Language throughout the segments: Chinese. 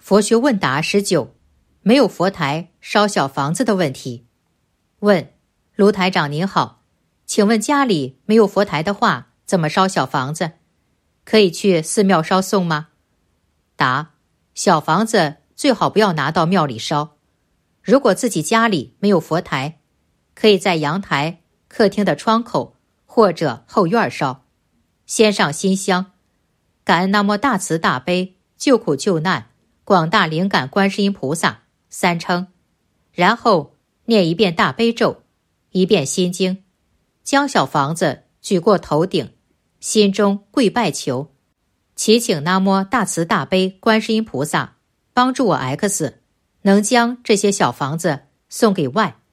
佛学问答19，没有佛台烧小房子的问题。问：卢台长您好，请问家里没有佛台的话，怎么烧小房子？可以去寺庙烧送吗？答：小房子最好不要拿到庙里烧。如果自己家里没有佛台，可以在阳台、客厅的窗口或者后院烧，先上新香，感恩南无大慈大悲救苦救难广大灵感观世音菩萨3称，然后念1遍大悲咒，1遍心经，将小房子举过头顶，心中跪拜求，祈请南无大慈大悲观世音菩萨帮助我 X 能将这些小房子送给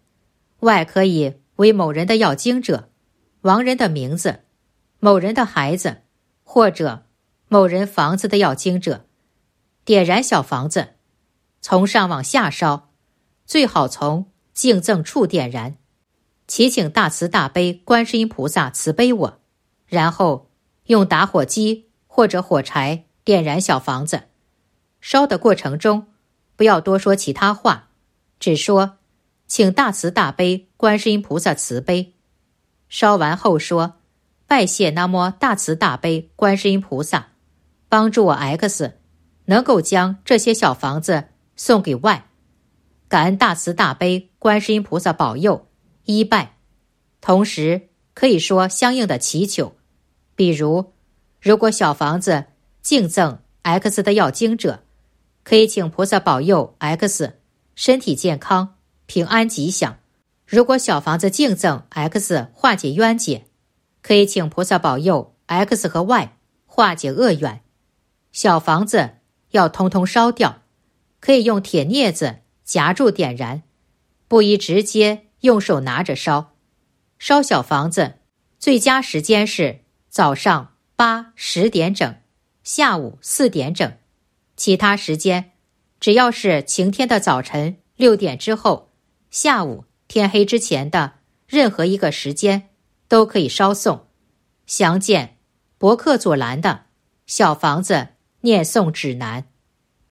Y 可以为某人的要经者、亡人的名字、某人的孩子或者某人房子的要经者，点燃小房子，从上往下烧，最好从敬赠处点燃，祈请大慈大悲观世音菩萨慈悲我，然后用打火机或者火柴点燃小房子。烧的过程中不要多说其他话，只说请大慈大悲观世音菩萨慈悲。烧完后说拜谢南无大慈大悲观世音菩萨帮助我 X 能够将这些小房子送给 Y， 感恩大慈大悲观世音菩萨保佑，依拜。同时可以说相应的祈求，比如如果小房子敬赠 X 的要经者，可以请菩萨保佑 X 身体健康平安吉祥。如果小房子敬赠 X 化解冤结，可以请菩萨保佑 X 和 Y 化解恶缘。小房子要通通烧掉，可以用铁镊子夹住点燃，不宜直接用手拿着烧。烧小房子最佳时间是早上8、10点整，下午4点整，其他时间只要是晴天的早晨6点之后，下午天黑之前的任何一个时间都可以烧送。详见博客左栏的小房子念诵指南。